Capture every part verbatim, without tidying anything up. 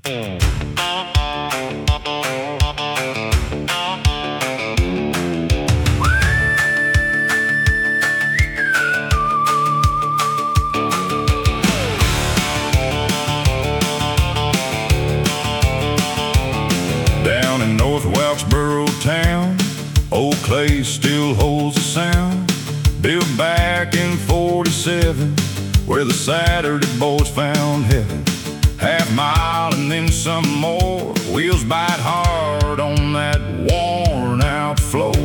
Down in North Wilkesboro town, old Clay still holds the sound. Built back in forty-seven, where the Saturday boys found heaven. Half mile and then some more, wheels bite hard on that worn out floor.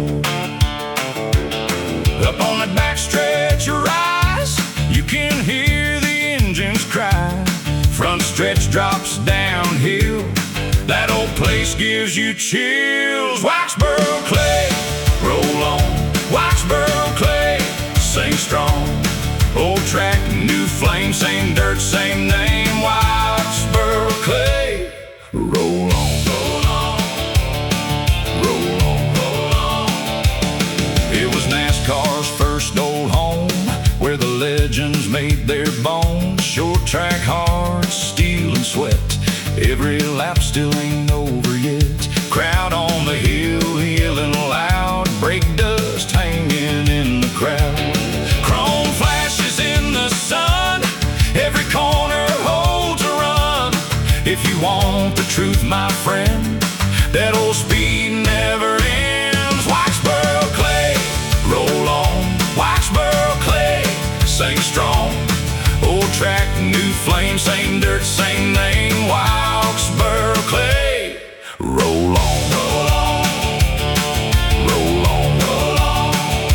Up on that back stretch of rise, you can hear the engines cry. Front stretch drops downhill, that old place gives you chills. Wilkesboro Clay, roll on. Wilkesboro Clay, sing strong. Old track, new flame, same dirt, same name. Wilkesboro Clay, roll on. Roll on, roll on, roll on. It was NASCAR's first old home, where the legends made their bones. Short track, hard, steel and sweat. Every lap still ain't over yet. Crowd on the hill, yelling loud. Brake dust hanging in the crowd. Chrome flashes in the sun. Every corner holds a run. If you want the truth, my friend, that old speed never ends. Wilkesboro Clay, roll on. Wilkesboro Clay, sing strong. Old track, new flame, same dirt, same name. Wilkesboro Clay, roll on. Roll on, roll on, roll on.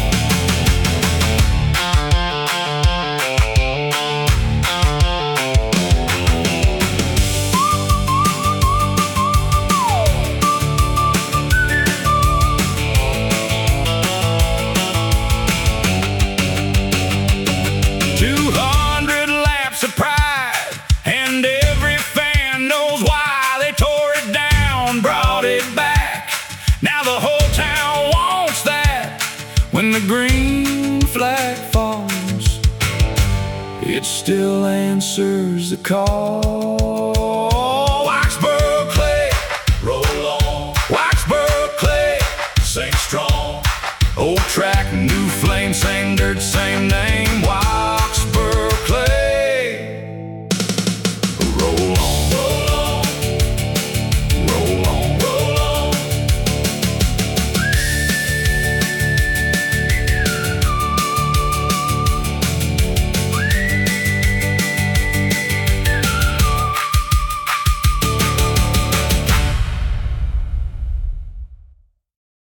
Two hundred laps of pride, and every fan knows why they tore it down, brought it back. Now the whole town wants that. When the green flag falls, it still answers the call. Wilkesboro Clay, roll on. Wilkesboro Clay, sing strong. Old track, new flame, same dirt, same